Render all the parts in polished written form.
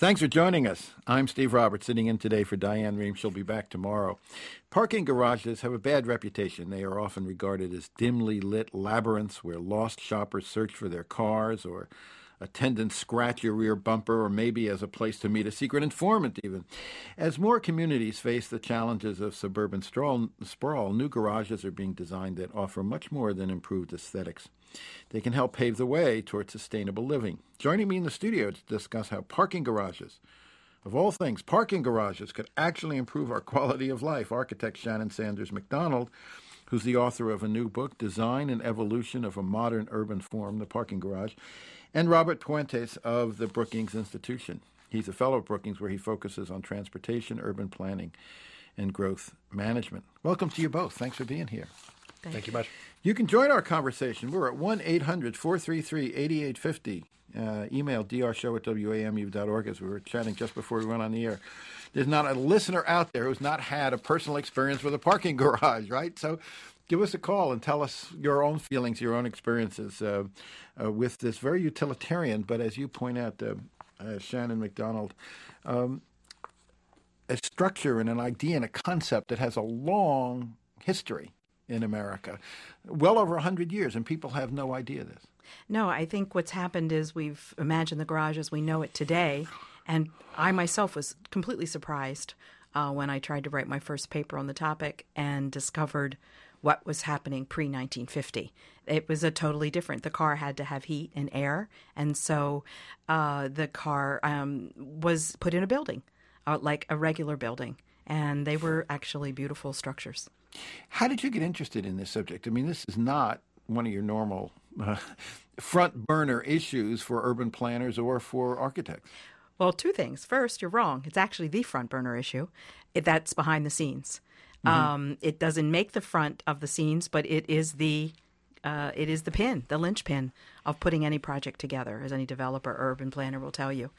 Thanks for joining us. I'm Steve Roberts, sitting in today for Diane Rehm. She'll be back tomorrow. Parking garages have a bad reputation. They are often regarded as dimly lit labyrinths where lost shoppers search for their cars, or attendants scratch your rear bumper, or maybe as a place to meet a secret informant even. As more communities face the challenges of suburban sprawl, new garages are being designed that offer much more than improved aesthetics. They can help pave the way toward sustainable living. Joining me in the studio to discuss how parking garages, of all things, parking garages could actually improve our quality of life, architect Shannon Sanders McDonald, who's the author of a new book, Design and Evolution of a Modern Urban Form, The Parking Garage, and Robert Puentes of the Brookings Institution. He's a fellow at Brookings, where he focuses on transportation, urban planning, and growth management. Welcome to you both. Thanks for being here. Thank you much. You can join our conversation. We're at 1-800-433-8850. Email drshow@wamu.org, as we were chatting just before we went on the air. There's not a listener out there who's not had a personal experience with a parking garage, right? So give us a call and tell us your own feelings, your own experiences with this very utilitarian, but as you point out, Shannon McDonald, a structure and an idea and a concept that has a long history in America, well over 100 years, and people have no idea this. No, I think what's happened is we've imagined the garage as we know it today, and I myself was completely surprised when I tried to write my first paper on the topic and discovered what was happening pre-1950. It was a totally different. The car had to have heat and air, and so the car was put in a building, like a regular building, and they were actually beautiful structures. How did you get interested in this subject? I mean, this is not one of your normal front burner issues for urban planners or for architects. Well, two things. First, you're wrong. It's actually the front burner issue. That's behind the scenes. Mm-hmm. It doesn't make the front of the scenes, but it is the pin, the linchpin of putting any project together, as any developer or urban planner will tell you.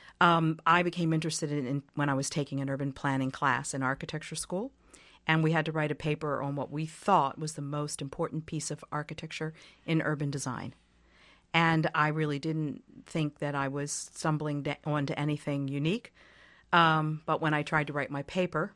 I became interested in when I was taking an urban planning class in architecture school. And we had to write a paper on what we thought was the most important piece of architecture in urban design. And I really didn't think that I was stumbling onto anything unique. But when I tried to write my paper,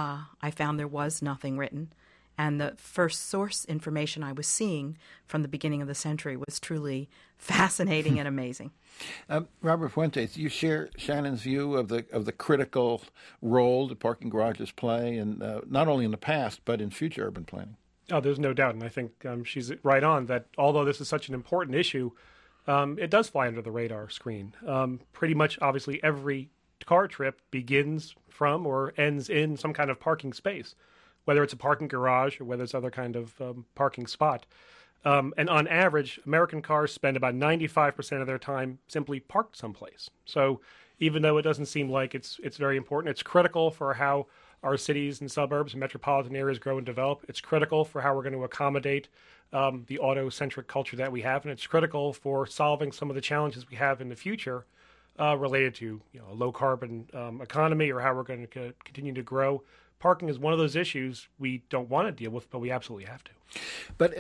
I found there was nothing written. And the first source information I was seeing from the beginning of the century was truly fascinating and amazing. Robert Fuentes, you share Shannon's view of the critical role that parking garages play, and not only in the past but in future urban planning. Oh, there's no doubt, and I think she's right on that. Although this is such an important issue, it does fly under the radar screen. Pretty much, obviously, every car trip begins from or ends in some kind of parking space, whether it's a parking garage or whether it's other kind of parking spot. And on average, American cars spend about 95% of their time simply parked someplace. So even though it doesn't seem like it's very important, it's critical for how our cities and suburbs and metropolitan areas grow and develop. It's critical for how we're going to accommodate the auto-centric culture that we have, and it's critical for solving some of the challenges we have in the future related to a low-carbon economy, or how we're going to continue to grow. Parking is one of those issues we don't want to deal with, but we absolutely have to. But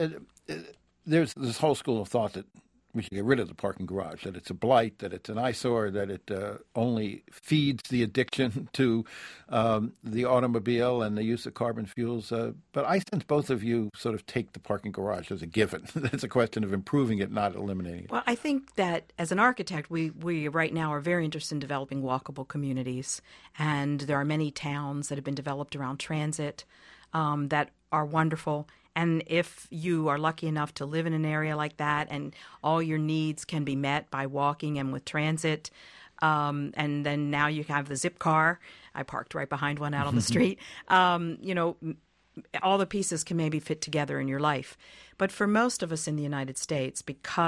there's this whole school of thought that we should get rid of the parking garage, that it's a blight, that it's an eyesore, that it only feeds the addiction to the automobile and the use of carbon fuels. But I sense both of you sort of take the parking garage as a given. It's a question of improving it, not eliminating it. Well, I think that as an architect, we right now are very interested in developing walkable communities. And there are many towns that have been developed around transit that are wonderful. And if you are lucky enough to live in an area like that and all your needs can be met by walking and with transit, and then now you have the Zip car. I parked right behind one out on the street. All the pieces can maybe fit together in your life. But for most of us in the United States,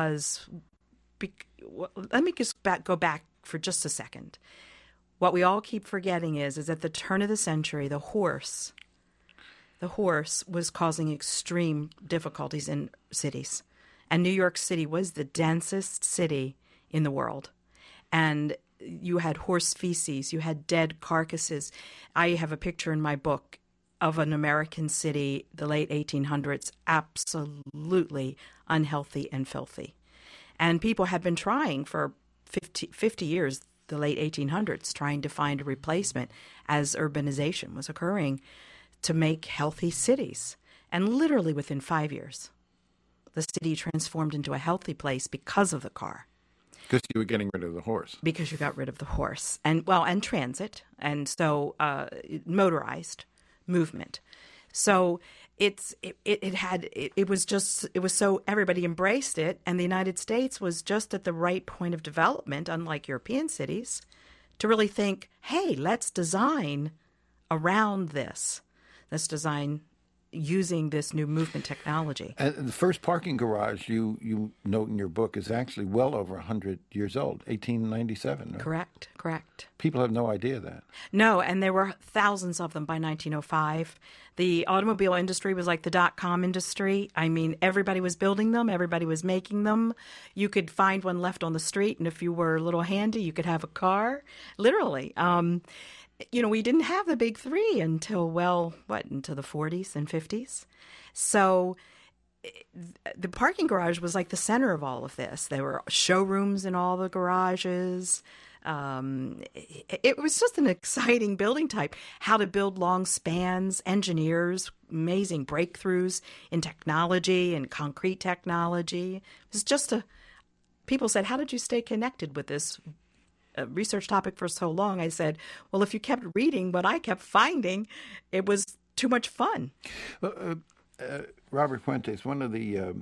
let me just go back for just a second. What we all keep forgetting is at the turn of the century, the horse was causing extreme difficulties in cities. And New York City was the densest city in the world. And you had horse feces, you had dead carcasses. I have a picture in my book of an American city, the late 1800s, absolutely unhealthy and filthy. And people had been trying for 50 years. the late 1800s, trying to find a replacement as urbanization was occurring to make healthy cities. And literally within 5 years, the city transformed into a healthy place because of the car. Because you were getting rid of the horse. Because you got rid of the horse. And transit. And so motorized movement. So it was so everybody embraced it, and the United States was just at the right point of development, unlike European cities, to really think, hey, let's design around this. Let's design using this new movement technology. And the first parking garage you note in your book is actually well over 100 years old, 1897. Right? Correct. People have no idea that. No, and there were thousands of them by 1905. The automobile industry was like the dot-com industry. I mean, everybody was building them. Everybody was making them. You could find one left on the street, and if you were a little handy, you could have a car, literally. We didn't have the big three until, into the 40s and 50s. So the parking garage was like the center of all of this. There were showrooms in all the garages. It was just an exciting building type. How to build long spans, engineers, amazing breakthroughs in technology and concrete technology. It was just people said, how did you stay connected with this research topic for so long? I said, well, if you kept reading what I kept finding, it was too much fun. Robert Fuentes, one of the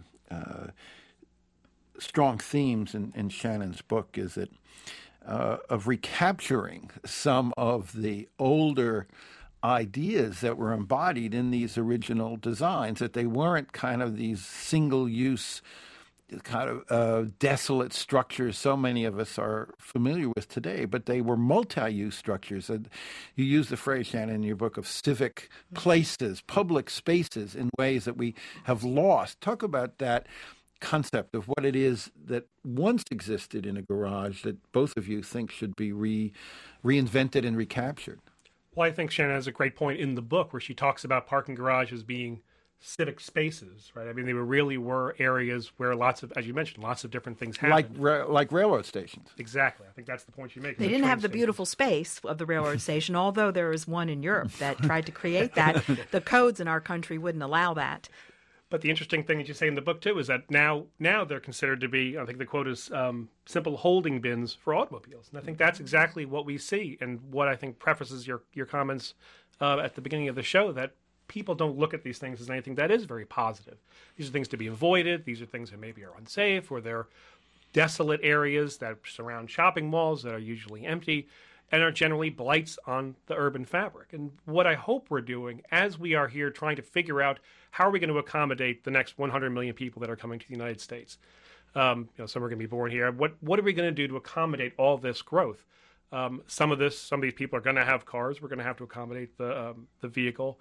strong themes in Shannon's book is that of recapturing some of the older ideas that were embodied in these original designs, that they weren't kind of these single-use kind of desolate structures so many of us are familiar with today, but they were multi-use structures. And you use the phrase, Shannon, in your book of civic places, public spaces, in ways that we have lost. Talk about that concept of what it is that once existed in a garage that both of you think should be reinvented and recaptured. Well, I think Shannon has a great point in the book where she talks about parking garages being civic spaces, right? I mean, they really were areas where as you mentioned, lots of different things happened. Like railroad stations. Exactly. I think that's the point you make. They didn't have the beautiful space of the railroad station, although there is one in Europe that tried to create that. The codes in our country wouldn't allow that. But the interesting thing that you say in the book, too, is that now they're considered to be, I think the quote is, simple holding bins for automobiles. And I think that's exactly what we see, and what I think prefaces your comments at the beginning of the show, that people don't look at these things as anything that is very positive. These are things to be avoided. These are things that maybe are unsafe, or they're desolate areas that surround shopping malls that are usually empty and are generally blights on the urban fabric. And what I hope we're doing, as we are here trying to figure out how are we going to accommodate the next 100 million people that are coming to the United States. Some are going to be born here. What are we going to do to accommodate all this growth? Some of these people are going to have cars. We're going to have to accommodate the vehicle.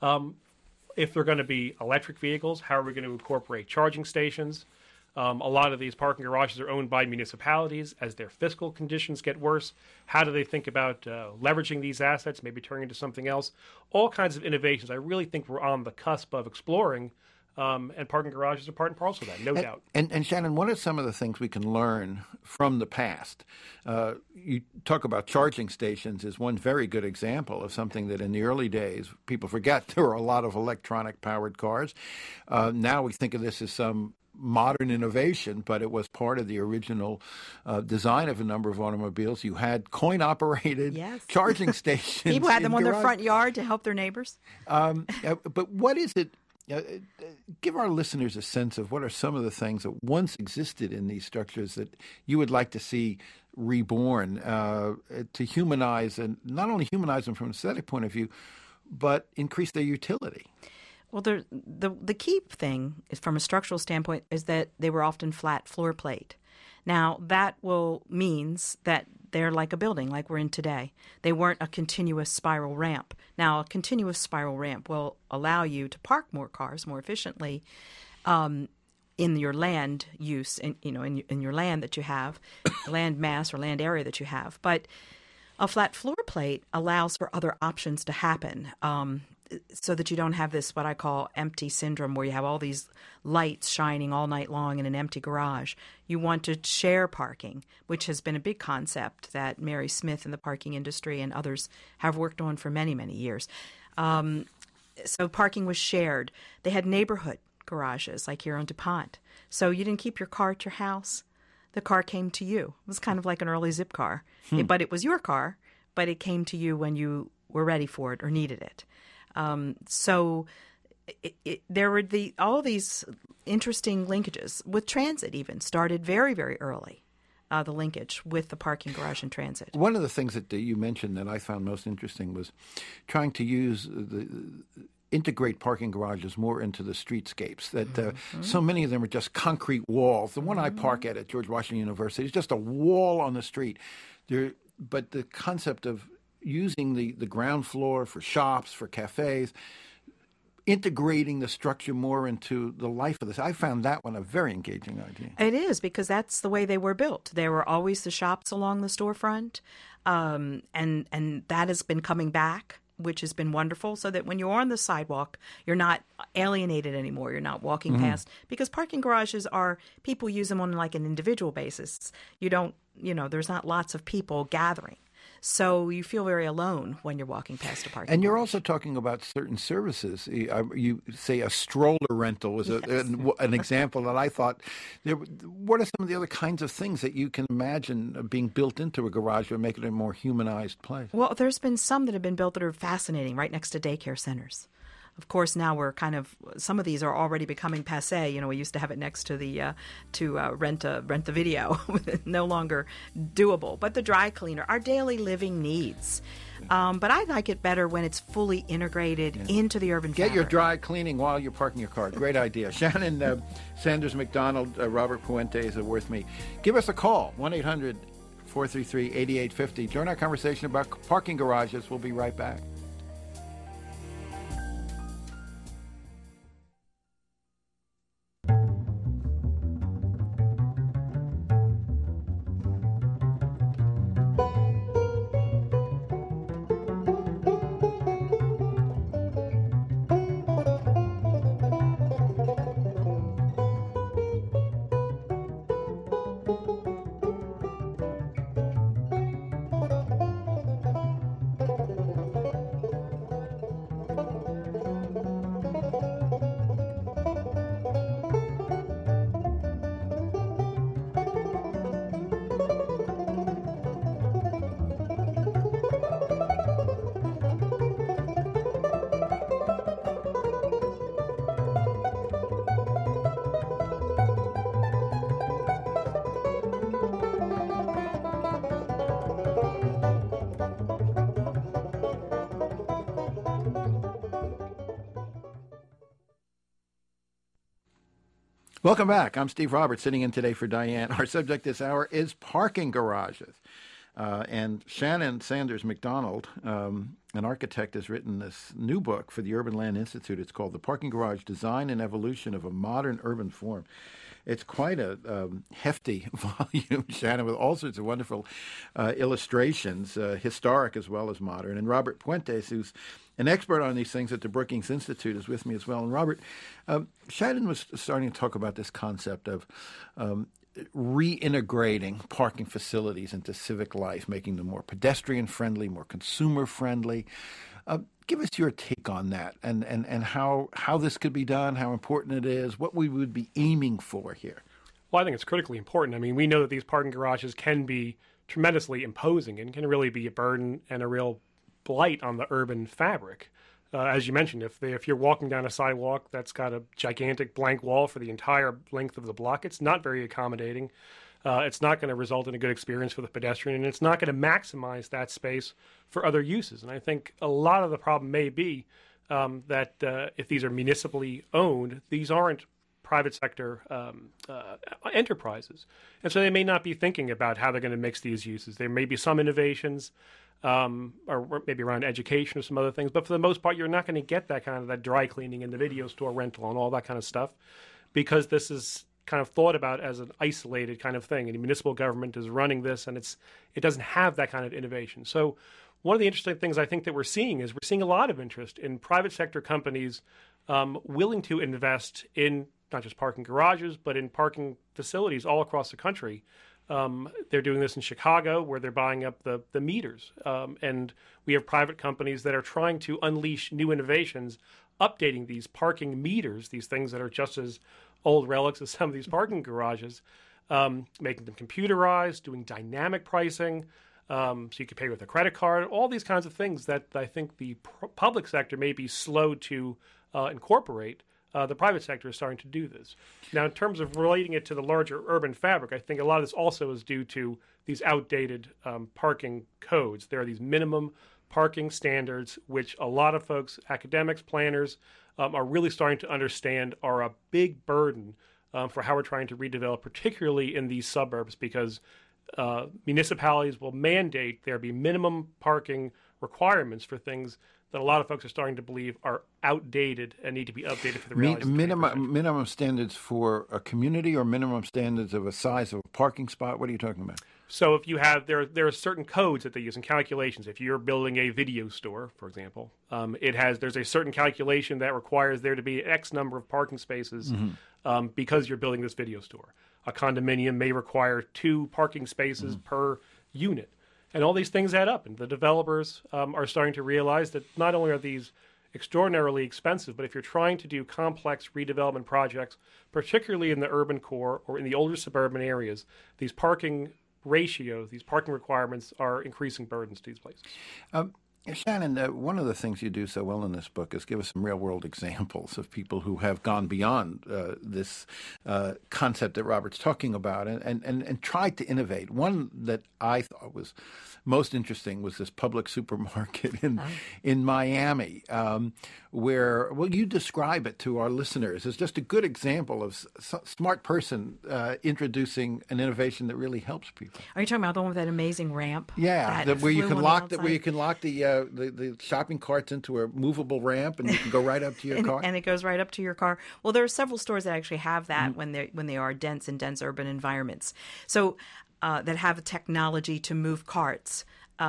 If they're going to be electric vehicles, how are we going to incorporate charging stations? A lot of these parking garages are owned by municipalities. As their fiscal conditions get worse, how do they think about leveraging these assets, maybe turning into something else? All kinds of innovations. I really think we're on the cusp of exploring, and parking garages are part and parcel of that, no doubt. And Shannon, what are some of the things we can learn from the past? You talk about charging stations is one very good example of something that in the early days, people forget there were a lot of electronic-powered cars. Now we think of this as some modern innovation, but it was part of the original design of a number of automobiles. You had coin-operated charging stations. People had them on their front yard to help their neighbors. But what is it? Give our listeners a sense of what are some of the things that once existed in these structures that you would like to see reborn to humanize, and not only humanize them from an aesthetic point of view, but increase their utility. Well, the key thing is, from a structural standpoint, is that they were often flat floor plate. Now, that means that they're like a building, like we're in today. They weren't a continuous spiral ramp. Now, a continuous spiral ramp will allow you to park more cars more efficiently in your land use, in your land that you have, land mass or land area that you have. But a flat floor plate allows for other options to happen. so that you don't have this, what I call empty syndrome, where you have all these lights shining all night long in an empty garage. You want to share parking, which has been a big concept that Mary Smith in the parking industry and others have worked on for many, many years. So parking was shared. They had neighborhood garages, like here on DuPont. So you didn't keep your car at your house. The car came to you. It was kind of like an early Zip car. But it was your car, but it came to you when you were ready for it or needed it. So there were all these interesting linkages. With transit even started very, very early, the linkage with the parking garage and transit. One of the things that you mentioned that I found most interesting was trying to use integrate parking garages more into the streetscapes. That so many of them are just concrete walls. The one I park at George Washington University is just a wall on the street. But the concept of using the ground floor for shops, for cafes, integrating the structure more into the life of this. I found that one a very engaging idea. It is, because that's the way they were built. There were always the shops along the storefront, and that has been coming back, which has been wonderful, so that when you're on the sidewalk, you're not alienated anymore. You're not walking past, because parking garages people use them on like an individual basis. There's not lots of people gathering. So you feel very alone when you're walking past a parking And you're garage. also talking about certain services. You say a stroller rental was an example that I thought. What are some of the other kinds of things that you can imagine being built into a garage that make it a more humanized place? Well, there's been some that have been built that are fascinating, right next to daycare centers. Of course, now some of these are already becoming passé. We used to have it next to the rent the video, no longer doable. But the dry cleaner, our daily living needs. But I like it better when it's fully integrated into the urban fabric. Get your dry cleaning while you're parking your car. Great idea. Shannon Sanders McDonald, Robert Puentes are with me. Give us a call, 1-800-433-8850. Join our conversation about parking garages. We'll be right back. Welcome back. I'm Steve Roberts, sitting in today for Diane. Our subject this hour is parking garages. And Shannon Sanders McDonald, an architect, has written this new book for the Urban Land Institute. It's called The Parking Garage, Design and Evolution of a Modern Urban Form. It's quite a hefty volume, Shannon, with all sorts of wonderful illustrations, historic as well as modern. And Robert Puentes, who's an expert on these things at the Brookings Institute, is with me as well. And Robert, Shannon was starting to talk about this concept of reintegrating parking facilities into civic life, making them more pedestrian-friendly, more consumer-friendly. Give us your take on that and how this could be done, how important it is, what we would be aiming for here. Well, I think it's critically important. I mean, we know that these parking garages can be tremendously imposing and can really be a burden and a real blight on the urban fabric. As you mentioned, if you're walking down a sidewalk that's got a gigantic blank wall for the entire length of the block, it's not very accommodating. It's not going to result in a good experience for the pedestrian, and it's not going to maximize that space for other uses. And I think a lot of the problem may be that if these are municipally owned, these aren't private sector enterprises. And so they may not be thinking about how they're going to mix these uses. There may be some innovations or maybe around education or some other things. But for the most part, you're not going to get that dry cleaning and the video store rental and all that kind of stuff, because this is kind of thought about as an isolated kind of thing. And the municipal government is running this, and it doesn't have that kind of innovation. So one of the interesting things I think that we're seeing a lot of interest in private sector companies willing to invest in not just parking garages, but in parking facilities all across the country. They're doing this in Chicago, where they're buying up the meters. And we have private companies that are trying to unleash new innovations, updating these parking meters, these things that are just as old relics as some of these parking garages, making them computerized, doing dynamic pricing, so you can pay with a credit card, all these kinds of things that I think the public sector may be slow to incorporate. The private sector is starting to do this. Now, in terms of relating it to the larger urban fabric, I think a lot of this also is due to these outdated parking codes. There are these minimum parking standards, which a lot of folks, academics, planners, are really starting to understand are a big burden for how we're trying to redevelop, particularly in these suburbs, because municipalities will mandate there be minimum parking requirements for things that a lot of folks are starting to believe are outdated and need to be updated for the realities. Minimum standards for a community, or minimum standards of a size of a parking spot? What are you talking about? So if you have, there are certain codes that they use in calculations. If you're building a video store, for example, there's a certain calculation that requires there to be X number of parking spaces because you're building this video store. A condominium may require 2 parking spaces per unit. And all these things add up, and the developers are starting to realize that not only are these extraordinarily expensive, but if you're trying to do complex redevelopment projects, particularly in the urban core or in the older suburban areas, these parking ratios, these parking requirements are increasing burdens to these places. Shannon, one of the things you do so well in this book is give us some real-world examples of people who have gone beyond this concept that Robert's talking about and tried to innovate. One that I thought was most interesting was this public supermarket in Miami, where, well, you describe it to our listeners as just a good example of a smart person introducing an innovation that really helps people. Are you talking about the one with that amazing ramp? Yeah, where you can lock the shopping carts into a movable ramp, and you can go right up to your car. And it goes right up to your car. Well, there are several stores that actually have that when they are dense urban environments. So that have a technology to move carts.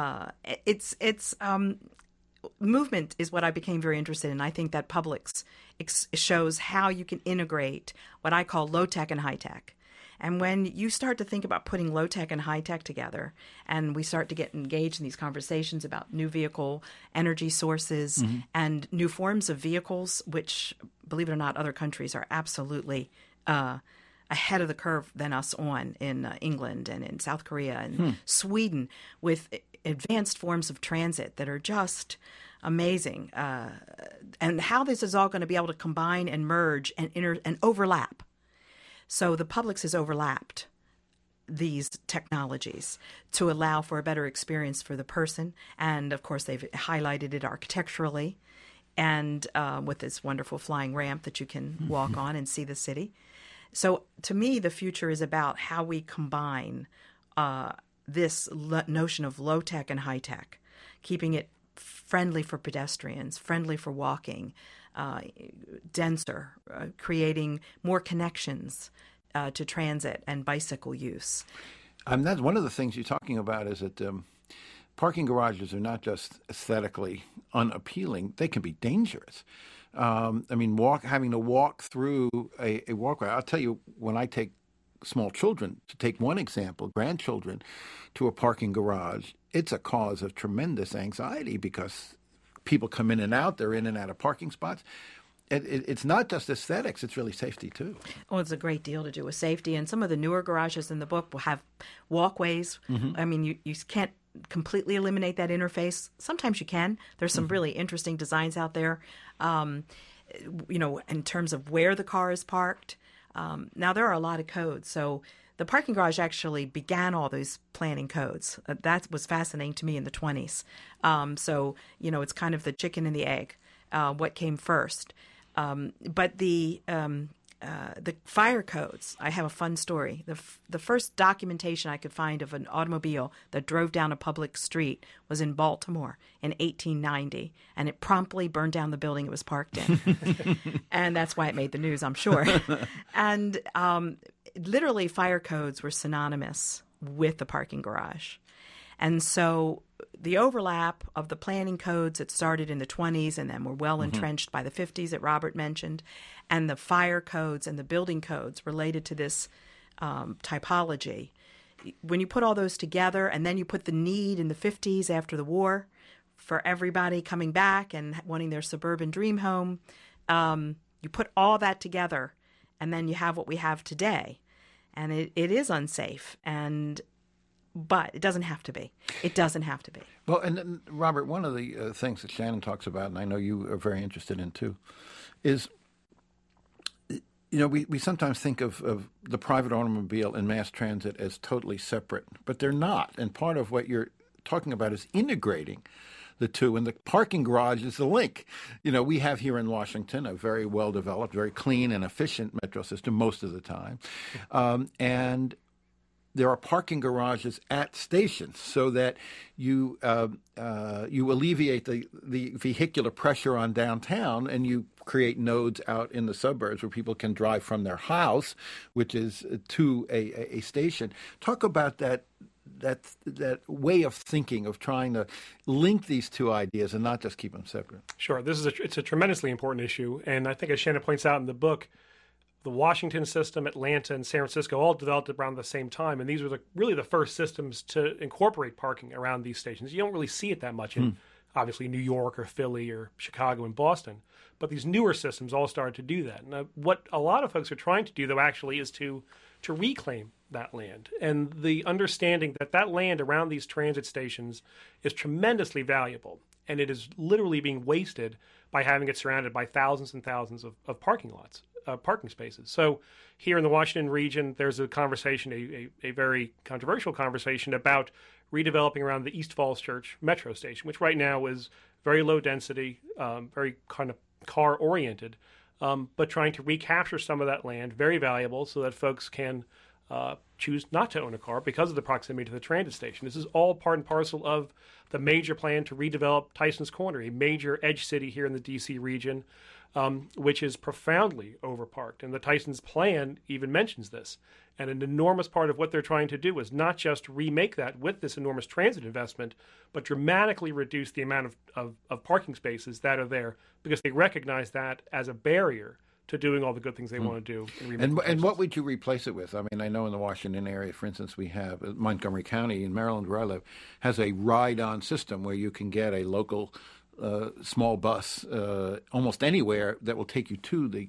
Movement is what I became very interested in. I think that Publix shows how you can integrate what I call low tech and high tech. And when you start to think about putting low tech and high tech together, and we start to get engaged in these conversations about new vehicle energy sources and new forms of vehicles, which, believe it or not, other countries are absolutely ahead of the curve than us on in England and in South Korea and Sweden, with advanced forms of transit that are just amazing. And how this is all going to be able to combine and merge and overlap. So the Publix has overlapped these technologies to allow for a better experience for the person. And, of course, they've highlighted it architecturally and with this wonderful flying ramp that you can walk on and see the city. So to me, the future is about how we combine this notion of low tech and high tech, keeping it friendly for pedestrians, friendly for walking, denser, creating more connections to transit and bicycle use. That's one of the things you're talking about is that parking garages are not just aesthetically unappealing, they can be dangerous. Having to walk through a walkway. I'll tell you, when I take small children, to take one example, grandchildren, to a parking garage, it's a cause of tremendous anxiety because people come in and out, they're in and out of parking spots. It's not just aesthetics, it's really safety too. Oh, it's a great deal to do with safety. And some of the newer garages in the book will have walkways. I mean, you can't completely eliminate that interface. Sometimes you can. There's some really interesting designs out there, in terms of where the car is parked. Now, there are a lot of codes. So the parking garage actually began all those planning codes. That was fascinating to me in the 1920s. It's kind of the chicken and the egg, what came first. But the fire codes, I have a fun story. The first documentation I could find of an automobile that drove down a public street was in Baltimore in 1890, and it promptly burned down the building it was parked in. And that's why it made the news, I'm sure. And literally, fire codes were synonymous with the parking garage. And so the overlap of the planning codes that started in the 20s and then were well entrenched by the 50s that Robert mentioned, and the fire codes and the building codes related to this typology, when you put all those together and then you put the need in the 50s after the war for everybody coming back and wanting their suburban dream home, you put all that together and then you have what we have today. And it is unsafe, but it doesn't have to be. It doesn't have to be. Well, and Robert, one of the things that Shannon talks about, and I know you are very interested in too, is, we sometimes think of the private automobile and mass transit as totally separate, but they're not. And part of what you're talking about is integrating the two, and the parking garage is the link. We have here in Washington a very well-developed, very clean and efficient metro system most of the time. And there are parking garages at stations so that you alleviate the vehicular pressure on downtown, and you create nodes out in the suburbs where people can drive from their house, which is to a station. Talk about that way of thinking, of trying to link these two ideas and not just keep them separate. Sure. It's a tremendously important issue. And I think, as Shannon points out in the book, the Washington system, Atlanta, and San Francisco all developed around the same time. And these were really the first systems to incorporate parking around these stations. You don't really see it that much in, obviously, New York or Philly or Chicago and Boston. But these newer systems all started to do that. Now, what a lot of folks are trying to do, though, actually is to reclaim that land, and the understanding that land around these transit stations is tremendously valuable, and it is literally being wasted by having it surrounded by thousands and thousands of parking lots, parking spaces. So here in the Washington region, there's a conversation, a very controversial conversation about redeveloping around the East Falls Church metro station, which right now is very low density, very kind of car oriented, but trying to recapture some of that land, very valuable, so that folks can choose not to own a car because of the proximity to the transit station. This is all part and parcel of the major plan to redevelop Tysons Corner, a major edge city here in the D.C. region, which is profoundly overparked. And the Tysons plan even mentions this. And an enormous part of what they're trying to do is not just remake that with this enormous transit investment, but dramatically reduce the amount of parking spaces that are there, because they recognize that as a barrier to doing all the good things they want to do. And what would you replace it with? I mean, I know in the Washington area, for instance, we have Montgomery County in Maryland, where I live, has a ride-on system where you can get a local small bus almost anywhere that will take you to the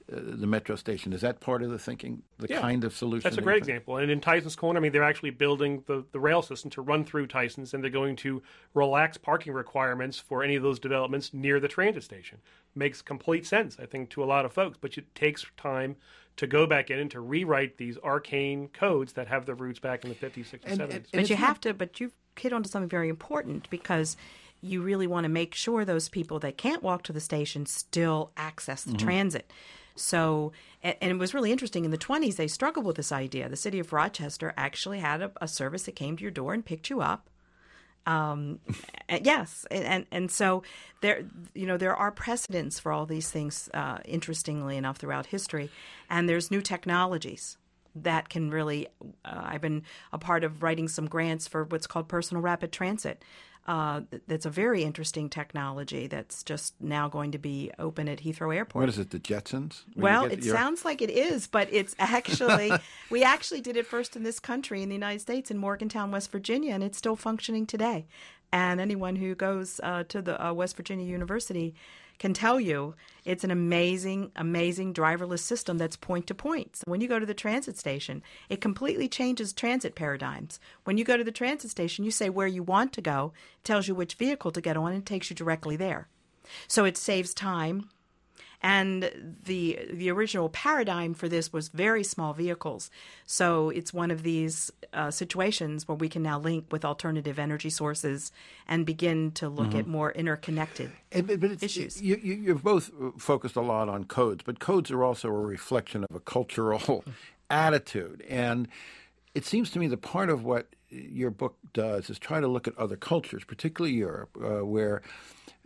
metro station. Is that part of the thinking, kind of solution? That's a great example. And in Tysons Corner, I mean, they're actually building the rail system to run through Tysons, and they're going to relax parking requirements for any of those developments near the transit station. Makes complete sense, I think, to a lot of folks, but it takes time to go back in and to rewrite these arcane codes that have their roots back in the 50s, 60s, 70s. But you've hit onto something very important, because you really want to make sure those people that can't walk to the station still access the transit. So, and it was really interesting, in the 20s, they struggled with this idea. The city of Rochester actually had a service that came to your door and picked you up. Yes. And so there are precedents for all these things, interestingly enough, throughout history. And there's new technologies that can really, I've been a part of writing some grants for what's called personal rapid transit. That's a very interesting technology that's just now going to be open at Heathrow Airport. What is it, the Jetsons? Well, it sounds like it is, but it's actually, we actually did it first in this country, in the United States, in Morgantown, West Virginia, and it's still functioning today. And anyone who goes to the West Virginia University can tell you it's an amazing, amazing driverless system that's point-to-point. So when you go to the transit station, it completely changes transit paradigms. When you go to the transit station, you say where you want to go, it tells you which vehicle to get on, and it takes you directly there. So it saves time. And the original paradigm for this was very small vehicles. So it's one of these situations where we can now link with alternative energy sources and begin to look at more interconnected issues. You've both focused a lot on codes, but codes are also a reflection of a cultural attitude. And it seems to me that part of what your book does is try to look at other cultures, particularly Europe, where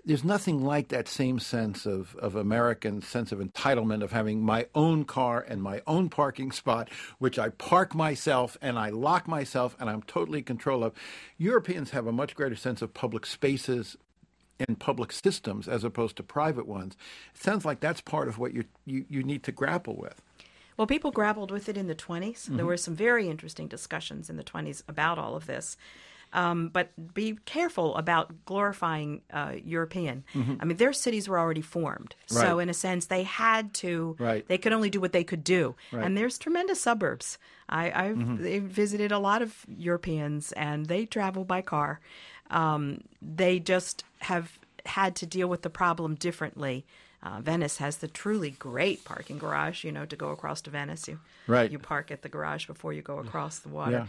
there's nothing like that same sense of American sense of entitlement of having my own car and my own parking spot, which I park myself and I lock myself and I'm totally in control of. Europeans have a much greater sense of public spaces and public systems as opposed to private ones. It sounds like that's part of what you need to grapple with. Well, people grappled with it in the 20s. Mm-hmm. There were some very interesting discussions in the 20s about all of this. But be careful about glorifying European. Mm-hmm. I mean, their cities were already formed. Right. So in a sense, they had to, right. They could only do what they could do. Right. And there's tremendous suburbs. I've visited a lot of Europeans, and they travel by car. They just have had to deal with the problem differently. Venice has the truly great parking garage, to go across to Venice. You park at the garage before you go across the water.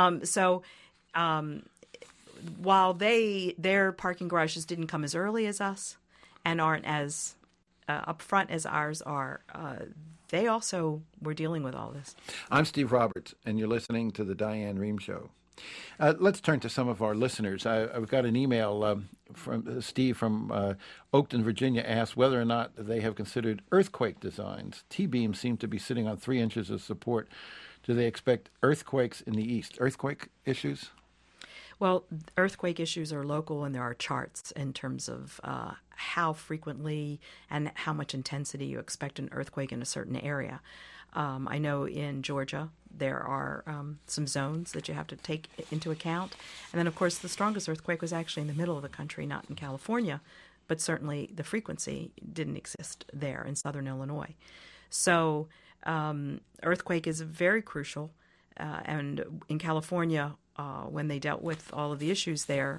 Yeah. While their parking garages didn't come as early as us and aren't as upfront as ours are, they also were dealing with all this. I'm Steve Roberts, and you're listening to the Diane Rehm Show. Let's turn to some of our listeners. I've got an email from Steve from Oakton, Virginia, asked whether or not they have considered earthquake designs. T-beams seem to be sitting on 3 inches of support. Do they expect earthquakes in the east? Earthquake issues? Well, earthquake issues are local, and there are charts in terms of how frequently and how much intensity you expect an earthquake in a certain area. I know in Georgia there are some zones that you have to take into account. And then, of course, the strongest earthquake was actually in the middle of the country, not in California, but certainly the frequency didn't exist there in southern Illinois. So earthquake is very crucial. And in California, when they dealt with all of the issues there,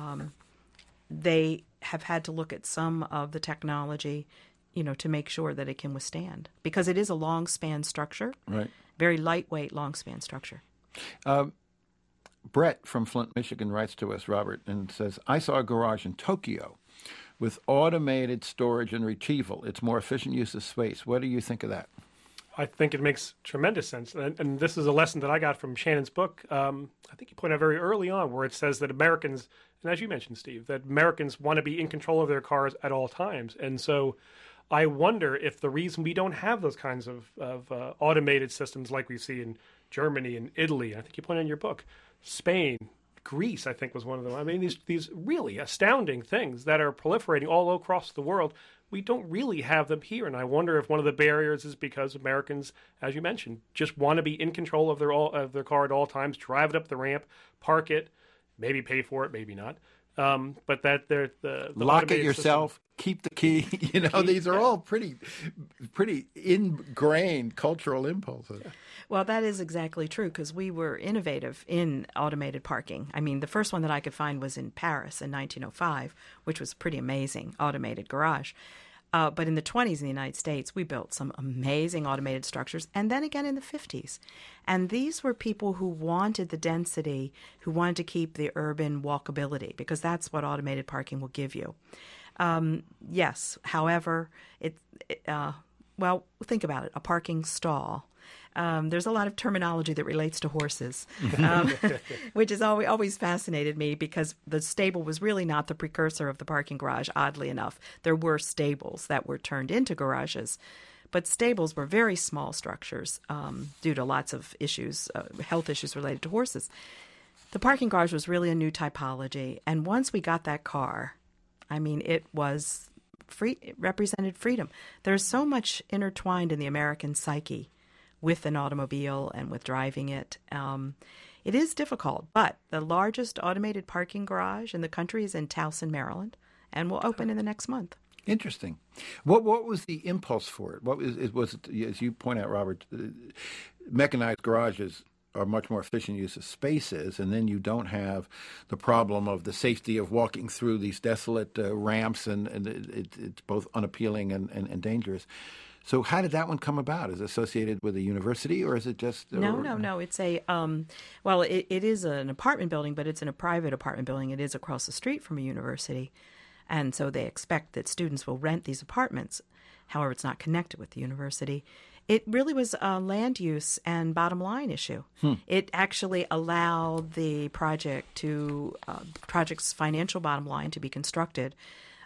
they have had to look at some of the technology to make sure that it can withstand, because it is a long span structure, right? Very lightweight, long span structure. Brett from Flint, Michigan writes to us, Robert, and says, I saw a garage in Tokyo with automated storage and retrieval. It's more efficient use of space. What do you think of that? I think it makes tremendous sense. And this is a lesson that I got from Shannon's book. I think you point out very early on, where it says that Americans, and as you mentioned, Steve, that Americans want to be in control of their cars at all times. And so I wonder if the reason we don't have those kinds of automated systems like we see in Germany and Italy, I think you point out in your book, Spain, Greece, I think was one of them. I mean, these really astounding things that are proliferating all across the world, we don't really have them here. And I wonder if one of the barriers is because Americans, as you mentioned, just want to be in control of their car at all times, drive it up the ramp, park it, maybe pay for it, maybe not. But that they're the lock it yourself, keep the key. These are all pretty ingrained cultural impulses. Well, that is exactly true, because we were innovative in automated parking. I mean, the first one that I could find was in Paris in 1905, which was pretty amazing, automated garage. But in the 20s in the United States, we built some amazing automated structures, and then again in the 50s. And these were people who wanted the density, who wanted to keep the urban walkability, because that's what automated parking will give you. Yes, however, well, think about it, a parking stall. There's a lot of terminology that relates to horses, which has always fascinated me, because the stable was really not the precursor of the parking garage, oddly enough. There were stables that were turned into garages, but stables were very small structures due to lots of issues, health issues related to horses. The parking garage was really a new typology, and once we got that car, I mean, it was free. It represented freedom. There's so much intertwined in the American psyche with an automobile and with driving it. It is difficult, but the largest automated parking garage in the country is in Towson, Maryland, and will open in the next month. Interesting. What was the impulse for it? What was it, as you point out, Robert, mechanized garages are much more efficient use of spaces, and then you don't have the problem of the safety of walking through these desolate ramps, and it's both unappealing and dangerous. So how did that one come about? Is it associated with a university, or is it just... No. It's a, well, it is an apartment building, but it's in a private apartment building. It is across the street from a university. And so they expect that students will rent these apartments. However, it's not connected with the university. It really was a land use and bottom line issue. It actually allowed the project's financial bottom line to be constructed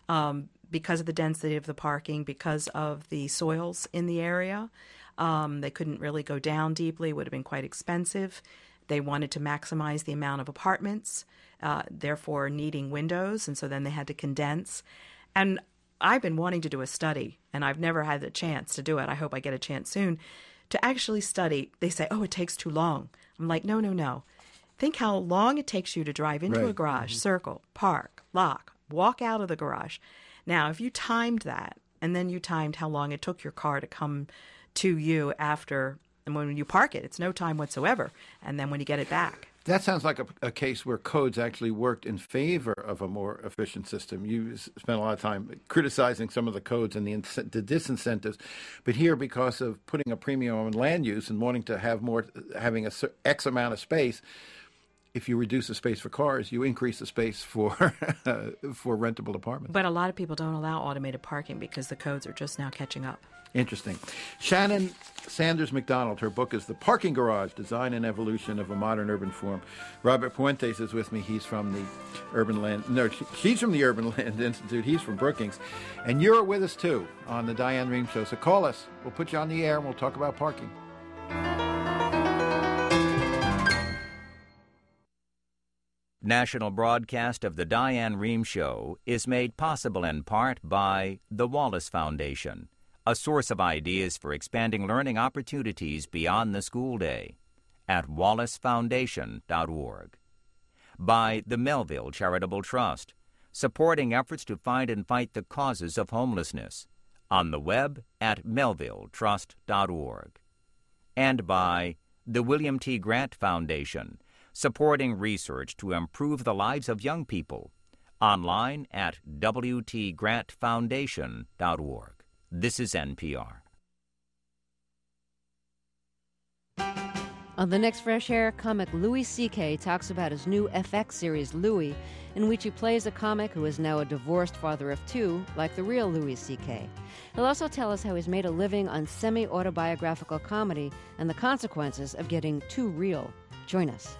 because of the density of the parking, because of the soils in the area. They couldn't really go down deeply. It would have been quite expensive. They wanted to maximize the amount of apartments, therefore needing windows, and so then they had to condense. And I've been wanting to do a study, and I've never had the chance to do it. I hope I get a chance soon to actually study. They say, oh, it takes too long. I'm like, no. Think how long it takes you to drive into a garage, circle, park, lock, walk out of the garage. Now, if you timed that, and then you timed how long it took your car to come to you after, and when you park it, it's no time whatsoever, and then when you get it back. That sounds like a case where codes actually worked in favor of a more efficient system. You spent a lot of time criticizing some of the codes and the disincentives, but here, because of putting a premium on land use and wanting to have more, having a X amount of space, if you reduce the space for cars, you increase the space for for rentable apartments. But a lot of people don't allow automated parking because the codes are just now catching up. Interesting. Shannon Sanders McDonald, her book is The Parking Garage, Design and Evolution of a Modern Urban Form. Robert Puentes is with me. He's from the she's from the Urban Land Institute. He's from Brookings. And you're with us, too, on the Diane Rehm Show. So call us. We'll put you on the air, and we'll talk about parking. National broadcast of the Diane Rehm Show is made possible in part by the Wallace Foundation, a source of ideas for expanding learning opportunities beyond the school day at wallacefoundation.org. By the Melville Charitable Trust, supporting efforts to find and fight the causes of homelessness, on the web at melvilletrust.org. And by the William T. Grant Foundation, supporting research to improve the lives of young people, online at wtgrantfoundation.org. This is NPR. On the next Fresh Air, comic Louis C.K. talks about his new FX series, Louis, in which he plays a comic who is now a divorced father of two, like the real Louis C.K. He'll also tell us how he's made a living on semi-autobiographical comedy and the consequences of getting too real. Join us.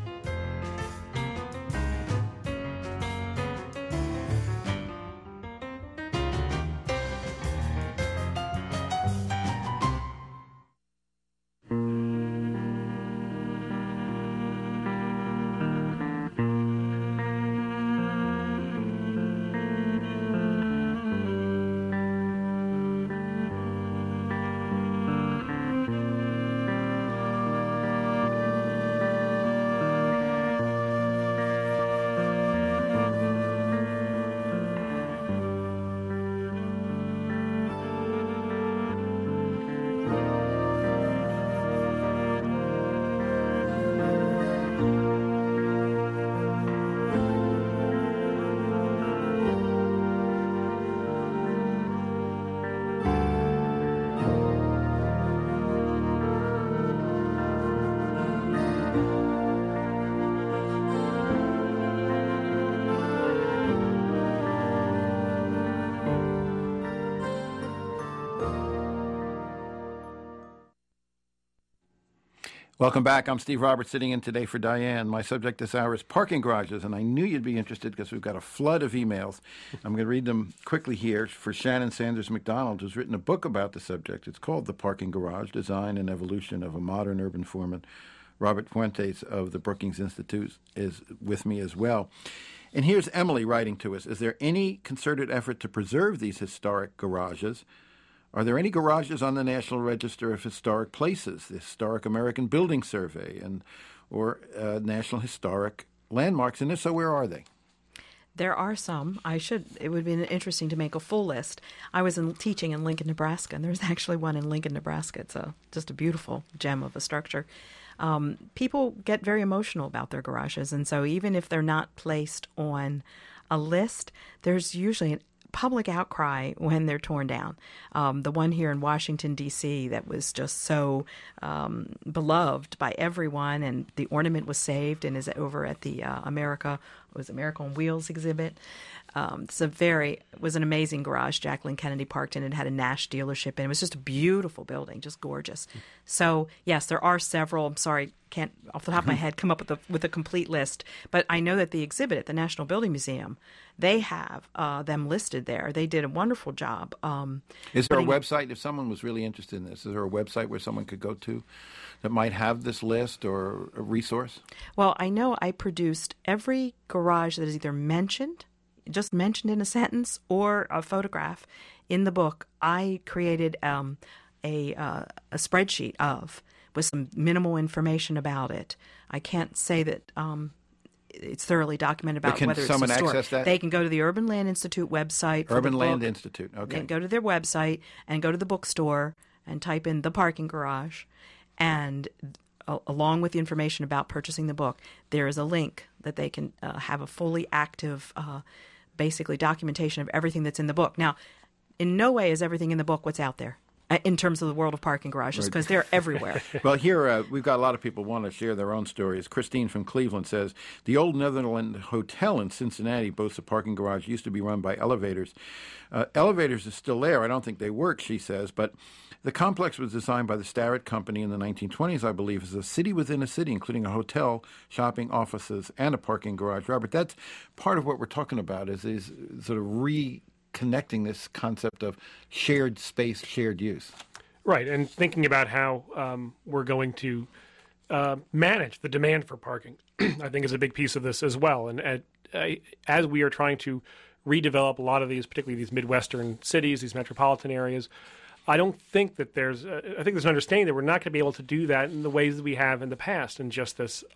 Welcome back. I'm Steve Roberts, sitting in today for Diane. My subject this hour is parking garages, and I knew you'd be interested because we've got a flood of emails. I'm going to read them quickly here for Shannon Sanders McDonald, who's written a book about the subject. It's called The Parking Garage, Design and Evolution of a Modern Urban Form. And Robert Puentes of the Brookings Institute is with me as well. And here's Emily writing to us. Is there any concerted effort to preserve these historic garages? Are there any garages on the National Register of Historic Places, the Historic American Building Survey, or National Historic Landmarks? And if so, where are they? There are some. It would be interesting to make a full list. I was teaching in Lincoln, Nebraska, and there's actually one in Lincoln, Nebraska. It's just a beautiful gem of a structure. People get very emotional about their garages, and so even if they're not placed on a list, there's usually an public outcry when they're torn down. The one here in Washington, D.C. that was just so beloved by everyone, and the ornament was saved and is over at the America was a Miracle on Wheels exhibit. It was an amazing garage. Jacqueline Kennedy parked in it. It had a Nash dealership, and it was just a beautiful building, just gorgeous. So yes, there are several. I'm sorry, can't off the top of my head come up with a complete list, but I know that the exhibit at the National Building Museum, they have them listed there. They did a wonderful job. Is there a website, if someone was really interested in this, is there a website where someone could go to that might have this list or a resource? Well, I know I produced every garage that is either just mentioned in a sentence or a photograph in the book. I created a spreadsheet with some minimal information about it. I can't say that it's thoroughly documented about whether it's someone a store. access that? They can go to the Urban Land Institute website. Urban Land Institute, okay. And go to their website and go to the bookstore and type in the parking garage, and along with the information about purchasing the book, there is a link that they can have a fully active, basically documentation of everything that's in the book. Now, in no way is everything in the book what's out there in terms of the world of parking garages, because they're everywhere. Well, here we've got a lot of people who want to share their own stories. Christine from Cleveland says, the old Netherland Hotel in Cincinnati boasts a parking garage. Used to be run by elevators. Elevators are still there. I don't think they work, she says, but the complex was designed by the Starrett Company in the 1920s, I believe, as a city within a city, including a hotel, shopping, offices, and a parking garage. Robert, that's part of what we're talking about is sort of reconnecting this concept of shared space, shared use. Right, and thinking about how we're going to manage the demand for parking, I think is a big piece of this as well. And as we are trying to redevelop a lot of these, particularly these Midwestern cities, these metropolitan areas, I don't think that I think there's an understanding that we're not going to be able to do that in the ways that we have in the past, and just this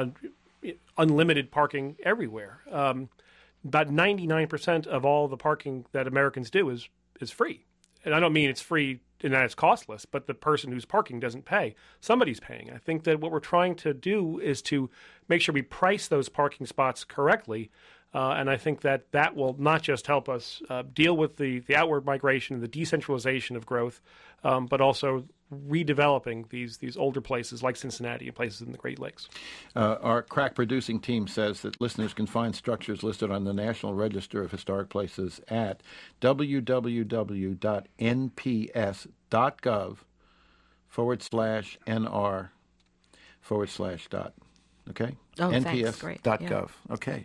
unlimited parking everywhere. About 99% of all the parking that Americans do is free. And I don't mean it's free in that it's costless, but the person who's parking doesn't pay. Somebody's paying. I think that what we're trying to do is to make sure we price those parking spots correctly. And I think that will not just help us deal with the outward migration and the decentralization of growth, but also redeveloping these older places like Cincinnati and places in the Great Lakes. Our crack producing team says that listeners can find structures listed on the National Register of Historic Places at www.nps.gov/NR/dot. Okay? Oh, NPS.gov. Yeah. Okay.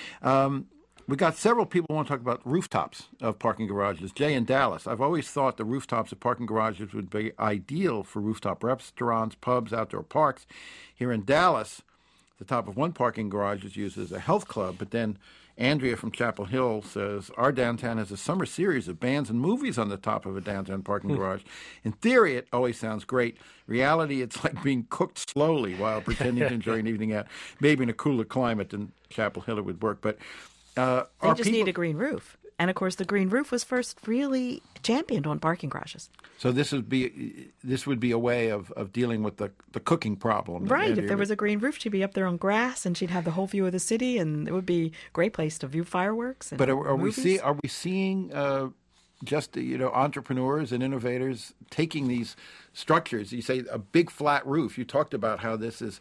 We got several people who want to talk about rooftops of parking garages. Jay in Dallas. I've always thought the rooftops of parking garages would be ideal for rooftop restaurants, pubs, outdoor parks. Here in Dallas, the top of one parking garage is used as a health club, but then Andrea from Chapel Hill says, our downtown has a summer series of bands and movies on the top of a downtown parking garage. In theory, it always sounds great. Reality, it's like being cooked slowly while pretending to enjoy an evening out. Maybe in a cooler climate than Chapel Hill it would work. But they just need a green roof. And, of course, the green roof was first really championed on parking garages. So this would be a way of dealing with the cooking problem. Right. If there was a green roof, she'd be up there on grass, and she'd have the whole view of the city, and it would be a great place to view fireworks. And but are we movies. seeing just entrepreneurs and innovators taking these structures? You say a big flat roof. You talked about how this is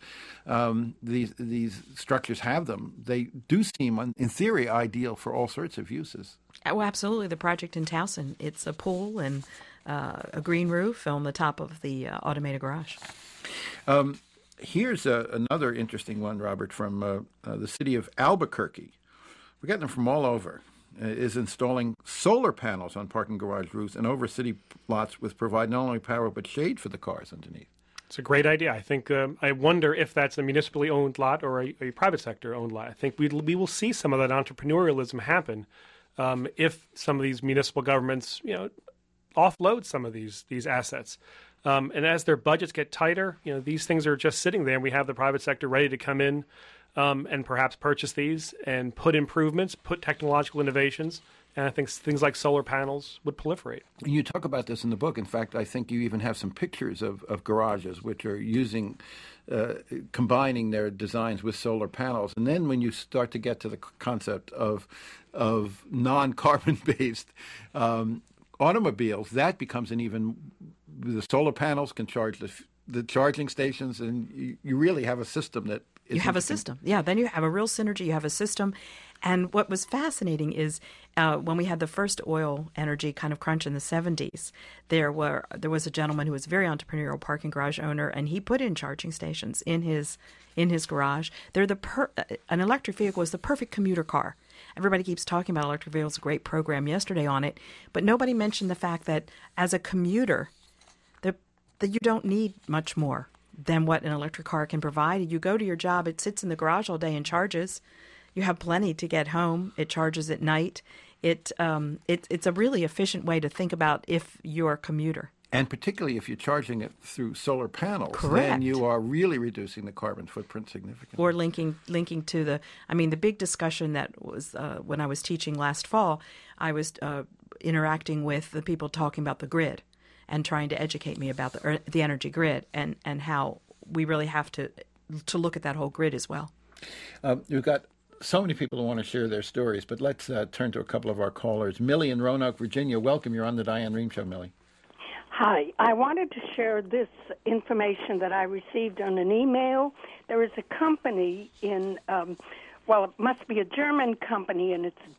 these structures have them. They do seem, in theory, ideal for all sorts of uses. Oh, absolutely. The project in Towson, it's a pool and a green roof on the top of the automated garage. Here's another interesting one, Robert, from the city of Albuquerque. We're getting them from all over. Is installing solar panels on parking garage roofs and over city lots, which provide not only power but shade for the cars underneath. It's a great idea. I think I wonder if that's a municipally owned lot or a private sector owned lot. I think we will see some of that entrepreneurialism happen if some of these municipal governments, offload some of these assets. And as their budgets get tighter, these things are just sitting there, and we have the private sector ready to come in and perhaps purchase these and put improvements, put technological innovations. And I think things like solar panels would proliferate. You talk about this in the book. In fact, I think you even have some pictures of garages which are using, combining their designs with solar panels. And then when you start to get to the concept of non-carbon-based automobiles, that becomes the solar panels can charge the the charging stations, and you really have a system that is You have a interesting. system. Yeah, then you have a real synergy. You have a system. And what was fascinating is when we had the first oil energy kind of crunch in the 70s, there was a gentleman who was a very entrepreneurial parking garage owner, and he put in charging stations in his garage. They're an electric vehicle is the perfect commuter car. Everybody keeps talking about electric vehicles, a great program yesterday on it, but nobody mentioned the fact that as a commuter, that you don't need much more than what an electric car can provide. You go to your job, it sits in the garage all day and charges. You have plenty to get home. It charges at night. It's a really efficient way to think about if you're a commuter. And particularly if you're charging it through solar panels, Correct. then you are really reducing the carbon footprint significantly. Or linking to the big discussion that was when I was teaching last fall, I was interacting with the people talking about the grid and trying to educate me about the energy grid and how we really have to look at that whole grid as well. We've got so many people who want to share their stories, but let's turn to a couple of our callers. Millie in Roanoke, Virginia. Welcome. You're on the Diane Rehm Show, Millie. Hi. I wanted to share this information that I received on an email. There is a company in, it must be a German company, and it's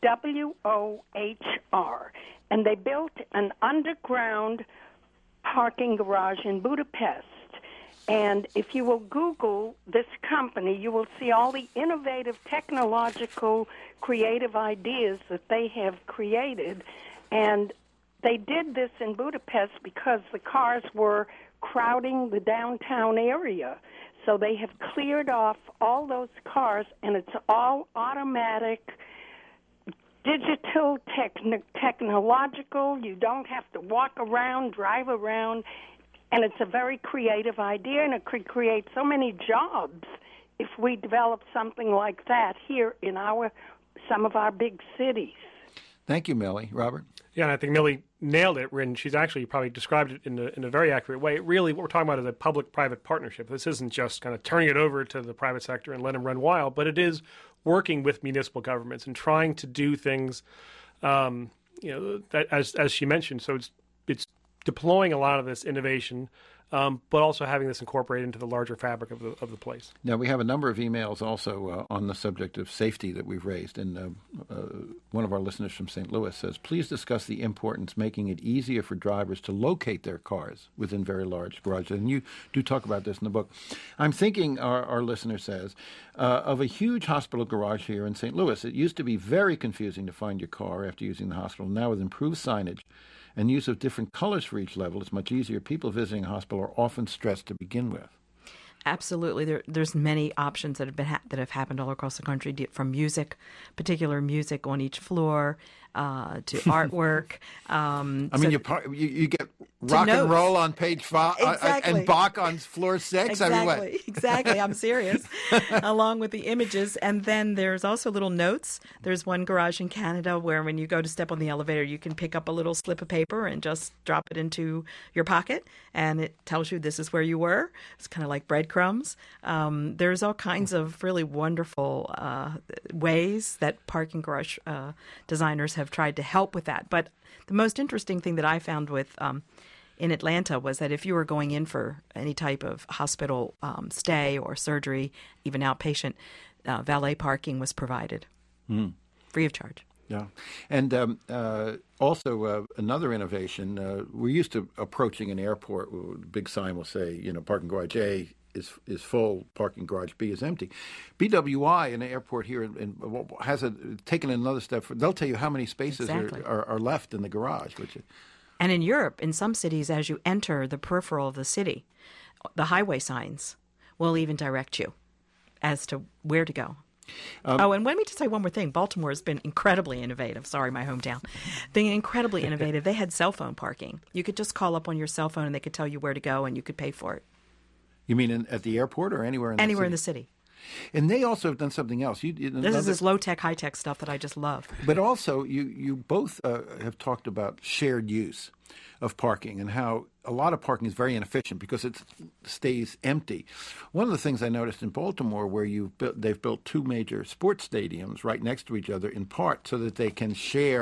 WOHR. And they built an underground parking garage in Budapest. And if you will Google this company, you will see all the innovative, technological, creative ideas that they have created. And they did this in Budapest because the cars were crowding the downtown area. So they have cleared off all those cars, and it's all automatic, digital, technological. You don't have to walk around, drive around. And it's a very creative idea, and it could create so many jobs if we develop something like that here in some of our big cities. Thank you, Millie. Robert? Yeah, and I think Millie nailed it, and she's actually probably described it in a very accurate way. Really, what we're talking about is a public-private partnership. This isn't just kind of turning it over to the private sector and let them run wild, but it is working with municipal governments and trying to do things, that, as she mentioned. So it's deploying a lot of this innovation, but also having this incorporated into the larger fabric of the place. Now, we have a number of emails also on the subject of safety that we've raised. And one of our listeners from St. Louis says, please discuss the importance making it easier for drivers to locate their cars within very large garages. And you do talk about this in the book. I'm thinking, our listener says, of a huge hospital garage here in St. Louis. It used to be very confusing to find your car after using the hospital. Now, with improved signage and use of different colors for each level, it's much easier. People visiting a hospital are often stressed to begin with. Absolutely. There's many options that have happened all across the country, from particular music on each floor, to artwork. You get rock and roll on page 5 and Bach on floor 6. Exactly. I'm serious. Along with the images. And then there's also little notes. There's one garage in Canada where when you go to step on the elevator, you can pick up a little slip of paper and just drop it into your pocket, and it tells you this is where you were. It's kind of like breadcrumbs. There's all kinds of really wonderful ways that parking garage designers have tried to help with that. But the most interesting thing that I found in Atlanta was that if you were going in for any type of hospital stay or surgery, even outpatient, valet parking was provided free of charge. Yeah. And also another innovation, we're used to approaching an airport, a big sign will say, parking garage A is full, parking garage B is empty. BWI, an airport here, has taken another step. They'll tell you how many spaces are left in the garage. And in Europe, in some cities, as you enter the peripheral of the city, the highway signs will even direct you as to where to go. And let me just say one more thing. Baltimore has been incredibly innovative. Sorry, my hometown. Being incredibly innovative. They had cell phone parking. You could just call up on your cell phone and they could tell you where to go and you could pay for it. You mean at the airport or anywhere in the city? Anywhere in the city. And they also have done something else. This is this low-tech, high-tech stuff that I just love. But also, you both have talked about shared use of parking and how a lot of parking is very inefficient because it stays empty. One of the things I noticed in Baltimore, where they've built two major sports stadiums right next to each other, in part so that they can share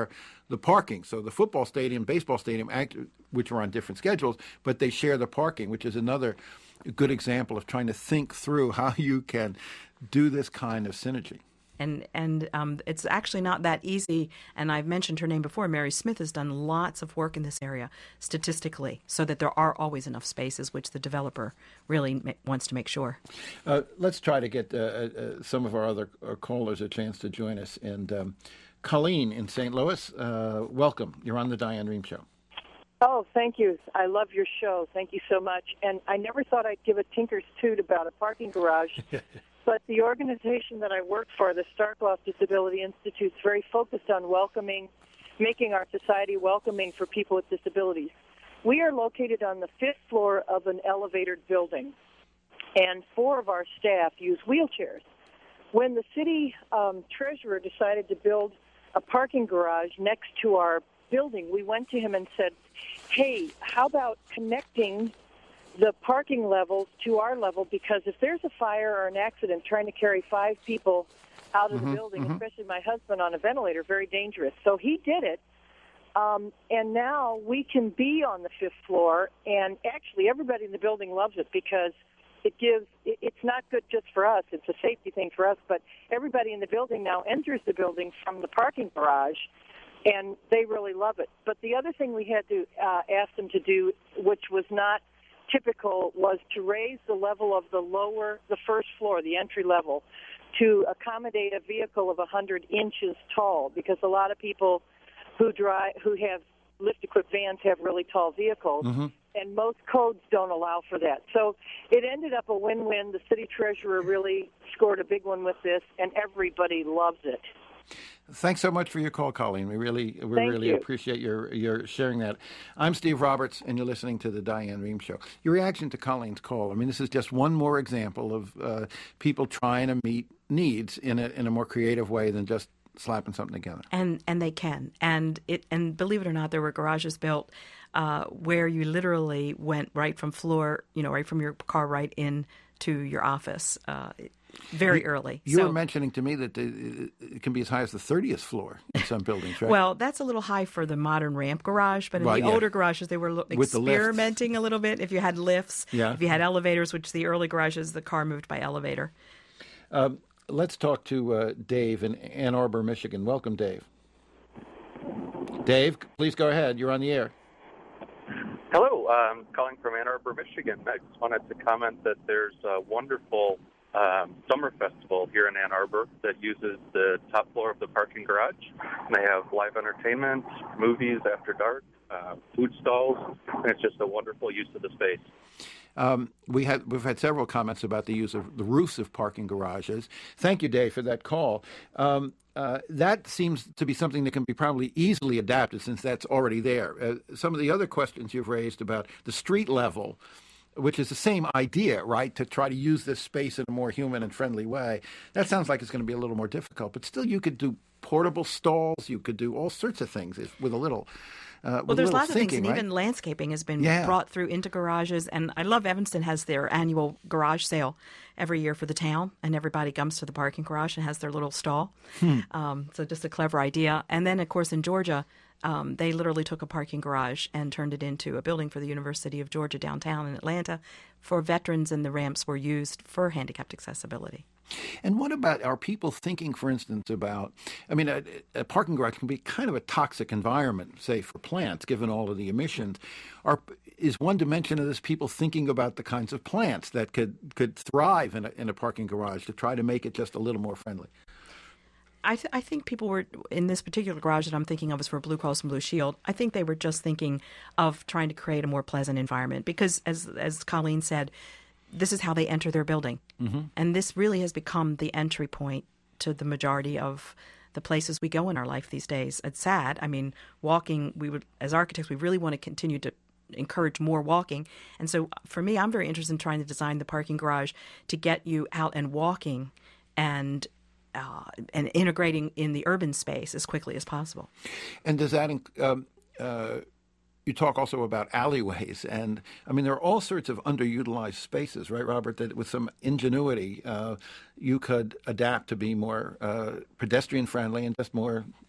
the parking. So the football stadium, baseball stadium, which are on different schedules, but they share the parking, which is another good example of trying to think through how you can do this kind of synergy. And it's actually not that easy. And I've mentioned her name before. Mary Smith has done lots of work in this area statistically, so that there are always enough spaces, which the developer really wants to make sure. Let's try to get some of our other callers a chance to join us. And Colleen in St. Louis, welcome. You're on the Diane Rehm Show. Oh, thank you. I love your show. Thank you so much. And I never thought I'd give a tinker's toot about a parking garage. But the organization that I work for, the Starkloff Disability Institute, is very focused on making our society welcoming for people with disabilities. We are located on the 5th floor of an elevated building, and 4 of our staff use wheelchairs. When the city treasurer decided to build a parking garage next to our building, we went to him and said, hey, how about connecting the parking levels to our level, because if there's a fire or an accident trying to carry 5 people out of the building, especially my husband on a ventilator, very dangerous. So he did it, and now we can be on the 5th floor, and actually everybody in the building loves it because it's not good just for us, it's a safety thing for us, but everybody in the building now enters the building from the parking garage, and they really love it. But the other thing we had to ask them to do, which was not typical, was to raise the level of the first floor, the entry level, to accommodate a vehicle of 100 inches tall, because a lot of people who have lift-equipped vans have really tall vehicles, and most codes don't allow for that. So it ended up a win-win. The city treasurer really scored a big one with this, and everybody loves it. Thanks so much for your call, Colleen. We really appreciate your sharing that. I'm Steve Roberts, and you're listening to the Diane Rehm Show. Your reaction to Colleen's call, I mean, this is just one more example of people trying to meet needs in a more creative way than just slapping something together. And they can. And believe it or not, there were garages built where you literally went right from your car right into your office. Very early. You were mentioning to me that it can be as high as the 30th floor in some buildings, right? Well, that's a little high for the modern ramp garage, but in the older garages, they were experimenting a little bit. If you had lifts, if you had elevators, which the early garages, the car moved by elevator. Let's talk to Dave in Ann Arbor, Michigan. Welcome, Dave. Dave, please go ahead. You're on the air. Hello. I'm calling from Ann Arbor, Michigan. I just wanted to comment that there's a wonderful summer festival here in Ann Arbor that uses the top floor of the parking garage. And they have live entertainment, movies after dark, food stalls, and it's just a wonderful use of the space. We've had several comments about the use of the roofs of parking garages. Thank you, Dave, for that call. That seems to be something that can be probably easily adapted since that's already there. Some of the other questions you've raised about the street level, which is the same idea, right, to try to use this space in a more human and friendly way. That sounds like it's going to be a little more difficult, but still you could do portable stalls, you could do all sorts of things with a little there's lots of things, and right? Even landscaping has been brought through into garages, and I love Evanston has their annual garage sale every year for the town, and everybody comes to the parking garage and has their little stall. So just a clever idea. And then, of course, in Georgia, they literally took a parking garage and turned it into a building for the University of Georgia downtown in Atlanta for veterans, and the ramps were used for handicapped accessibility. And what about, are people thinking, for instance, about, I mean, a parking garage can be kind of a toxic environment, say, for plants, given all of the emissions. Is one dimension of this people thinking about the kinds of plants that could thrive in a parking garage to try to make it just a little more friendly? I think people were, in this particular garage that I'm thinking of is for Blue Cross and Blue Shield, I think they were just thinking of trying to create a more pleasant environment because, as Colleen said, this is how they enter their building. And this really has become the entry point to the majority of the places we go in our life these days. It's sad. I mean, walking, as architects, we really want to continue to encourage more walking. And so for me, I'm very interested in trying to design the parking garage to get you out and walking and integrating in the urban space as quickly as possible. And does that you talk also about alleyways, and I mean there are all sorts of underutilized spaces, right, Robert? That with some ingenuity, you could adapt to be more pedestrian friendly and just more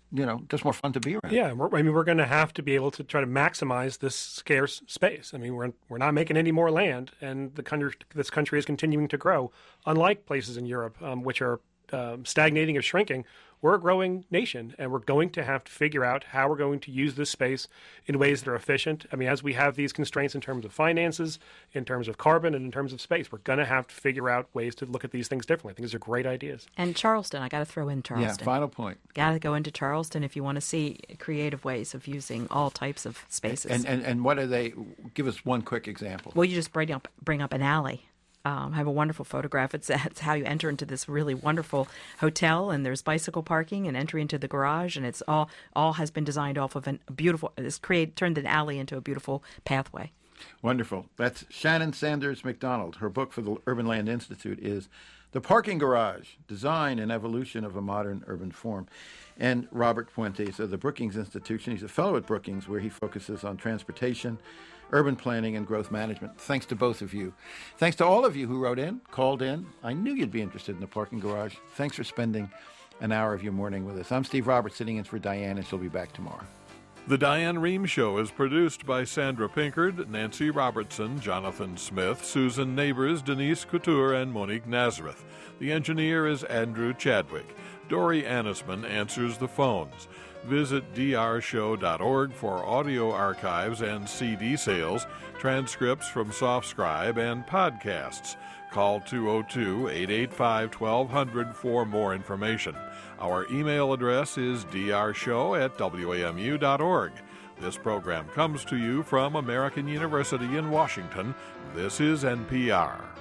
just more fun to be around. Yeah, we're going to have to be able to try to maximize this scarce space. I mean, we're not making any more land, and this country is continuing to grow. Unlike places in Europe, which are stagnating or shrinking, we're a growing nation, and we're going to have to figure out how we're going to use this space in ways that are efficient. I mean, as we have these constraints in terms of finances, in terms of carbon, and in terms of space, we're going to have to figure out ways to look at these things differently. I think these are great ideas. And Charleston, I got to throw in Charleston. Yeah, final point. Got to go into Charleston if you want to see creative ways of using all types of spaces. And what are they? Give us one quick example. Well, you just bring up an alley. I have a wonderful photograph. It's how you enter into this really wonderful hotel, and there's bicycle parking and entry into the garage, and it's all has been designed off of a beautiful. Turned an alley into a beautiful pathway. Wonderful. That's Shannon Sanders McDonald. Her book for the Urban Land Institute is The Parking Garage: Design and Evolution of a Modern Urban Form. And Robert Fuentes of the Brookings Institution. He's a fellow at Brookings, where he focuses on transportation, urban planning, and growth management. Thanks to both of you. Thanks to all of you who wrote in, called in. I knew you'd be interested in the parking garage. Thanks for spending an hour of your morning with us. I'm Steve Roberts, sitting in for Diane, and she'll be back tomorrow. The Diane Rehm Show is produced by Sandra Pinkard, Nancy Robertson, Jonathan Smith, Susan Neighbors, Denise Couture, and Monique Nazareth. The engineer is Andrew Chadwick. Dory Annisman answers the phones. Visit drshow.org for audio archives and CD sales, transcripts from SoftScribe, and podcasts. Call 202-885-1200 for more information. Our email address is drshow@wamu.org. This program comes to you from American University in Washington. This is NPR.